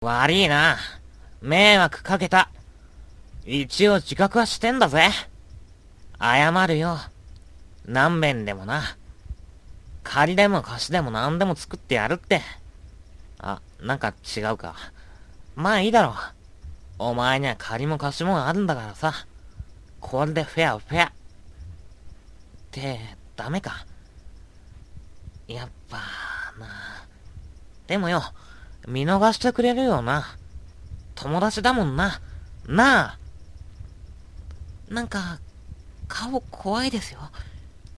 悪いな。迷惑かけた。一応自覚はしてんだぜ。謝るよ。何遍でもな。借りでも貸しでも何でも作ってやるって。あ、なんか違うか。まあいいだろう。お前には借りも貸しもあるんだからさ。これでフェアフェア。って、ダメか。やっぱな。でもよ、見逃してくれるよな。友達だもんな。なあ。なんか、顔怖いですよ。